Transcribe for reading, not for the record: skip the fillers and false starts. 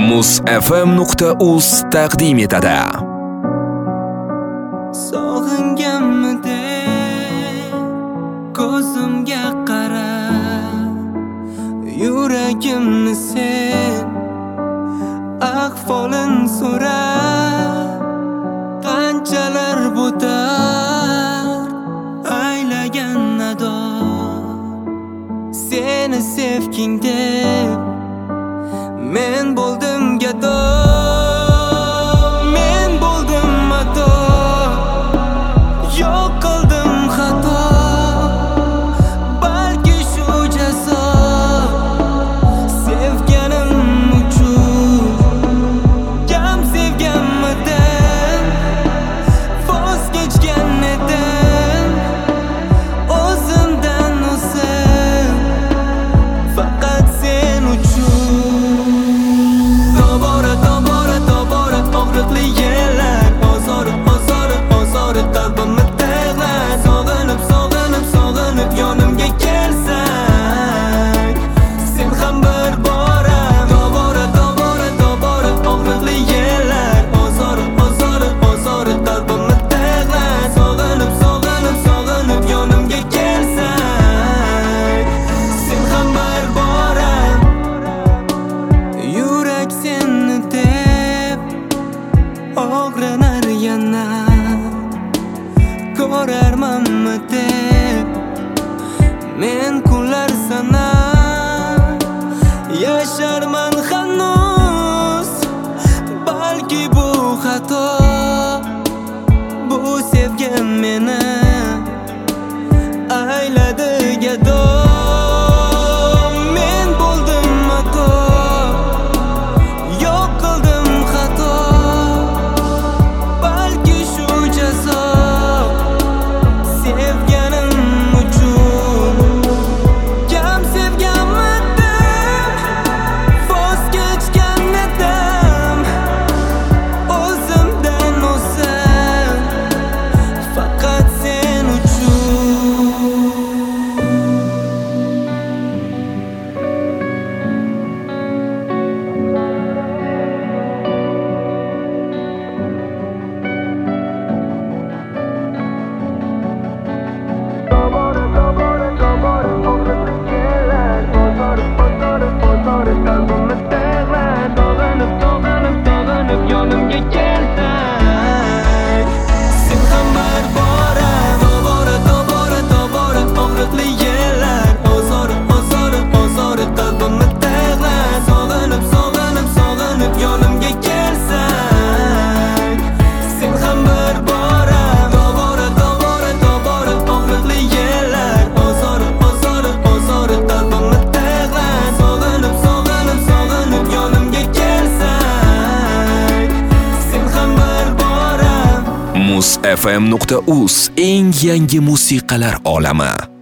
muzfm.uz taqdim etadi. Sog'inganmidi ko'zimga qara, yuragimni sen ahvolin so'ra. Qanchalar bo'tar aylagan ado, seni sevging deb men bo'ldim gado. Men bo'ldim mato, yo'q qildim xato. Balki shu jazo sevganim uchun. Kam sevganmidim, voz kechgan edim o'zimdan o'zim, faqat sen uchun. Tobora og'riqli yillar, ozori qalbimni teglar. Sog'inib yonimga kelsang, sen ham bir bora. Tobora og'riqli yillar, ozori qalbimni teglar. Sog'inib yonimga kelsang, sen ham bir bora. Yurak seni deb og'rinar yana, ko'rarmanmi deb men kunlar sanab yasharman hanuz. Balki bu xato, bu sevgim meni ayladi gado. Men bo'ldim mato, yo'q qildim xato. Balki shu jazo sevganim uchun. Kam sevganmidim, voz kechgan edim o'zimdan o'zim, faqat sen uchun. Sog'inib yonimga kelsang, sen ham bir bora. Tobora og'riqli yillar, ozori qalbimni teglar. Sog'inib yonimga kelsang, sen ham bir bora. Tobora og'riqli yillar, ozori qalbimni teglar. Sog'inib yonimga kelsang, sen ham bir bora. muzfm.uz eng yangi musiqalar olami.